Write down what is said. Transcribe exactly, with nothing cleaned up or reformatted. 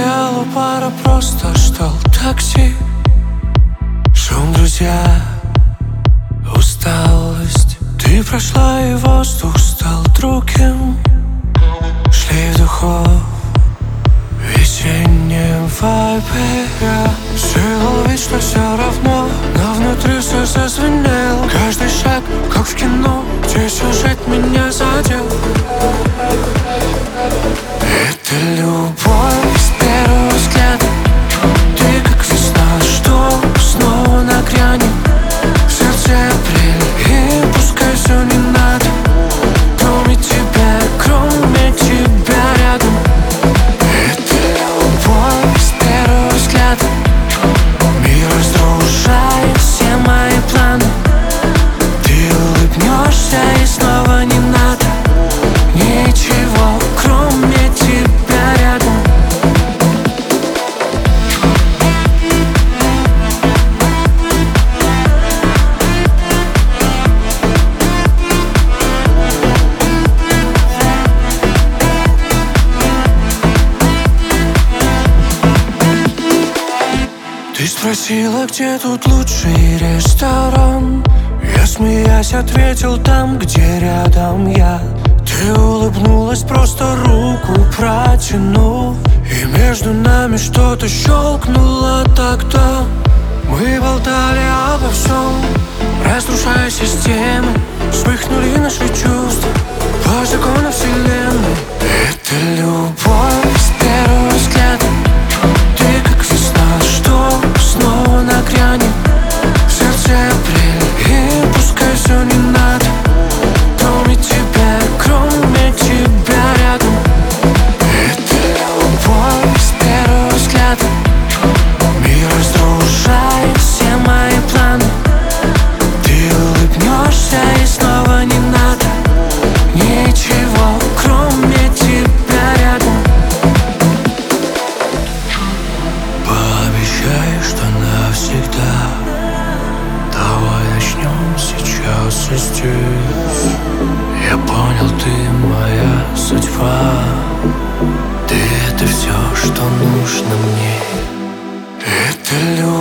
стояла пара, просто ждал такси. Шум, друзья, усталость. Ты прошла, и воздух стал другим. Шли вдохов весеннем вайбе. Я сделал вид, что все равно, но внутри все зазвенело. Каждый шаг, как в кино, где сюжет меня задел. Это любовь с первого взгляда. Ты как весна, что снова на грани. В сердце апрель, и пускай все не надо. Кроме тебя, кроме тебя рядом. Это любовь с первого взгляда. Мир разрушает все мои планы. Ты улыбнешься, и снова не надо ничего, кроме тебя рядом. Ты спросила, где тут лучший ресторан. Я, смеясь, ответил: там, где рядом я. Ты улыбнулась, просто руку протянув, и между нами что-то щелкнуло тогда. Мы болтали обо всем, разрушая системы. Вспыхнули наши чувства по законам вселенной. Это любовь с первого взгляда. Ты как весна, что снова на грани. В сердце апрель, и пускай все не надо. Кроме тебя, кроме тебя рядом. Это любовь с первого взгляда. Мир разрушает все мои планы. Ты улыбнешься, и снова не надо ничего, кроме тебя рядом. Пообещай, что навсегда. Давай начнем сейчас и здесь. Я понял, ты моя судьба. Ты — это все, что нужно мне. Это любовь.